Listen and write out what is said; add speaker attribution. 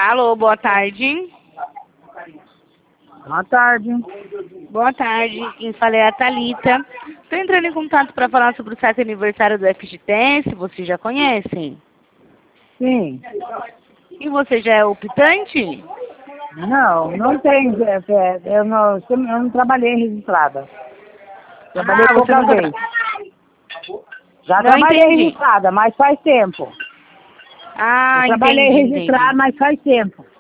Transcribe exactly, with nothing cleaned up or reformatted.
Speaker 1: Alô, boa tarde.
Speaker 2: Boa tarde.
Speaker 1: Boa tarde, quem fala é a Thalita. Estou entrando em contato para falar sobre o site aniversário do F G T S, vocês já conhecem?
Speaker 2: Sim.
Speaker 1: E você já é optante?
Speaker 2: Não, não tem. é, é, Eu não, eu não trabalhei registrada. Trabalhei
Speaker 1: Ah, você
Speaker 2: pouca
Speaker 1: nunca...
Speaker 2: vez. Já
Speaker 1: Não
Speaker 2: trabalhei
Speaker 1: entendi.
Speaker 2: registrada, mas faz tempo.
Speaker 1: Ah,
Speaker 2: Eu trabalhei
Speaker 1: entendi,
Speaker 2: registrada,
Speaker 1: entendi.
Speaker 2: mas faz tempo.